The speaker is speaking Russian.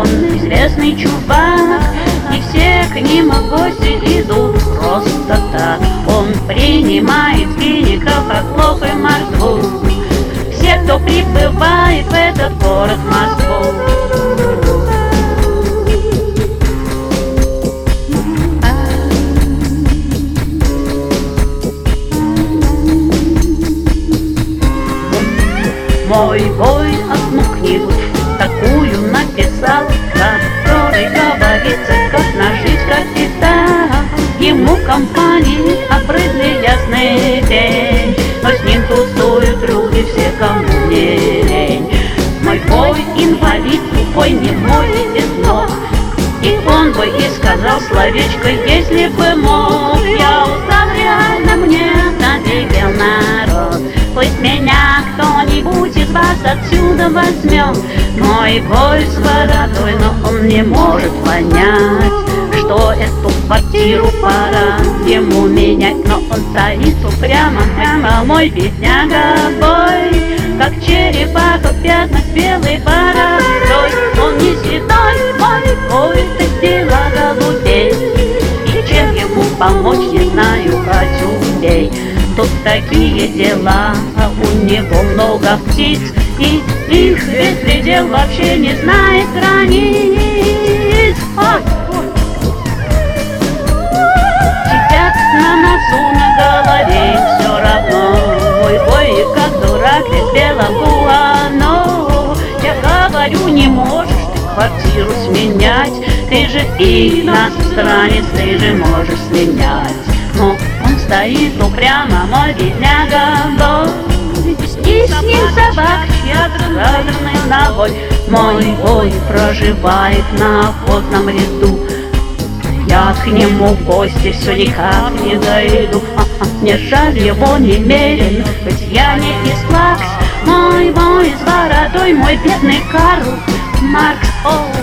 он известный чувак, и все к ним в гости идут просто так. Он принимает фиников, как лох и мордву, все, кто прибывает в этот город Москву. Мой бой одну книгу такую написал, в которой говорится, как нажить капитал. Ему компании обрыдли ясный день, но с ним тусуют люди все, кому не лень. Мой бой инвалид, тупой, немой и без ног, и он бы и сказал словечко, если бы мог. Я устал, реально мне надоел народ, пусть меня кто-нибудь из вас отсюда возьмет. Мой бой с бородой, но он не может понять, что эту квартиру пора ему менять. Но он стоит упрямо, прямо мой бедняга бой, как черепаха в пятнах белой бородой. Он не седой, мой бой, ты дела голубей, и чем ему помочь, не знаю, хочу бей. Тут такие дела, а у него много птиц, и их беспредел вообще не знает границ. Сидят на носу, на голове, все равно. Мой бой, как дурак, без белого оно. Я говорю, не можешь ты квартиру сменять, ты же иностранец, ты же можешь сменять. Но он стоит упрямо, мой бедняга бой, и с ним собак чья-то задранной ногой. Мой бой проживает на охотном ряду, я к нему в гости все никак не дойду. Мне жаль его немерено, ведь я не из плакс. Мой бой с бородой, мой бедный Карл Маркс.